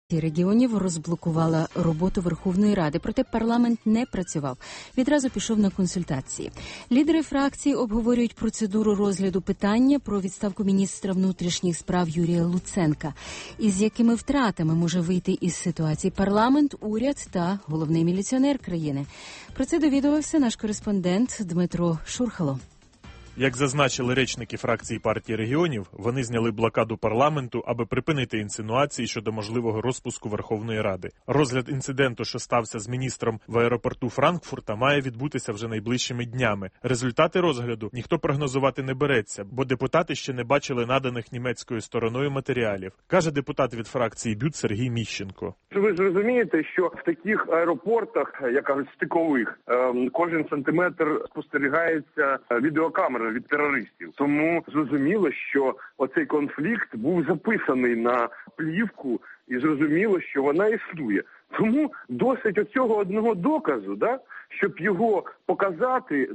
Регіонів розблокувала роботу Верховної Ради, проте парламент не працював. Відразу пішов на консультації. Лідери фракції обговорюють процедуру розгляду питання про відставку міністра внутрішніх справ Юрія Луценка. Із якими втратами може вийти із ситуації парламент, уряд та головний міліціонер країни? Про це довідувався наш кореспондент Дмитро Шурхало. Як зазначили речники фракції партії регіонів, вони зняли блокаду парламенту, аби припинити інсинуації щодо можливого розпуску Верховної Ради. Розгляд інциденту, що стався з міністром в аеропорту Франкфурта, має відбутися вже найближчими днями. Результати розгляду ніхто прогнозувати не береться, бо депутати ще не бачили наданих німецькою стороною матеріалів, каже депутат від фракції БЮТ Сергій Міщенко. Ви ж розумієте, що в таких аеропортах, як кажуть, стикових, кожен сантиметр спостерігається відеокамерами від терористів. Тому зрозуміло, що оцей конфлікт був записаний на плівку і зрозуміло, що вона існує. Тому досить оцього одного доказу, щоб його показати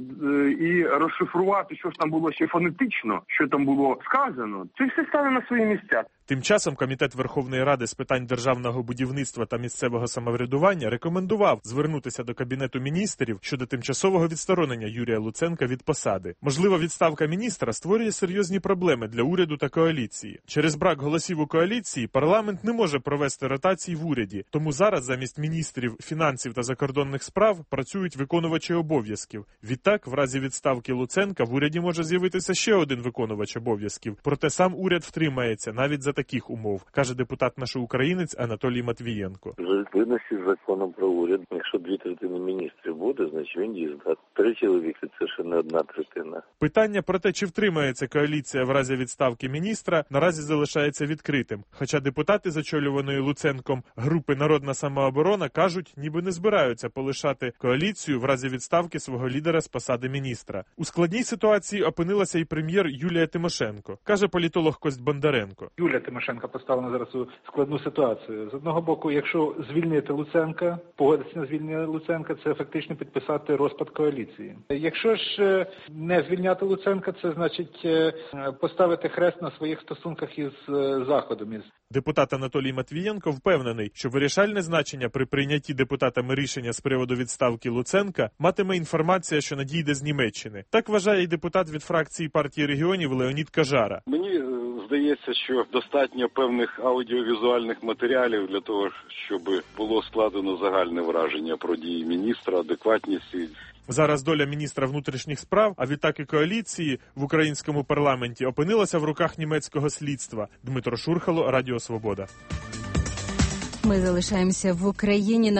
і розшифрувати, що ж там було ще фонетично, що там було сказано, це все стане на свої місця. Тим часом Комітет Верховної Ради з питань державного будівництва та місцевого самоврядування рекомендував звернутися до Кабінету міністрів щодо тимчасового відсторонення Юрія Луценка від посади. Можливо, відставка міністра створює серйозні проблеми для уряду та коаліції. Через брак голосів у коаліції парламент не може провести ротації в уряді, тому зараз замість міністрів фінансів та закордонних справ працюють виконувачі обов'язків. Відтак, в разі відставки Луценка в уряді може з'явитися ще один виконувач обов'язків. Проте сам уряд втримається навіть за таких умов, каже депутат-нашоукраїнець Анатолій Матвієнко. За відповідності з законом про уряд, якщо 2/3 міністрів буде, значить він їздить. 3 чоловіки – це ще не 1/3. Питання про те, чи втримається коаліція в разі відставки міністра, наразі залишається відкритим. Хоча депутати, зачолюваної Луценком групи «Народна самооборона», кажуть, ніби не збираються полишати коаліцію в разі відставки свого лідера з посади міністра. У складній ситуації опинилася і прем'єр Юлія Тимошенко, каже політолог Кость Бондаренко. Юлія Тимошенко поставлена зараз у складну ситуацію. З одного боку, якщо звільнити Луценка, погодитися на звільнення Луценка, це фактично підписати розпад коаліції. Якщо ж не звільняти Луценка, це значить поставити хрест на своїх стосунках із Заходом. Депутат Анатолій Матвієнко впевнений, що вирішальне значення при прийнятті депутатами рішення з приводу відставки Луценка матиме інформація, що надійде з Німеччини. Так вважає і депутат від фракції партії регіонів Леонід Кажара. Мені здається, що достатньо певних аудіовізуальних матеріалів для того, щоб було складено загальне враження про дії міністра, адекватність. Зараз доля міністра внутрішніх справ, а відтак і коаліції в українському парламенті опинилася в руках німецького слідства. Дмитро Шурхало, Радіо Свобода. Ми залишаємося в Україні.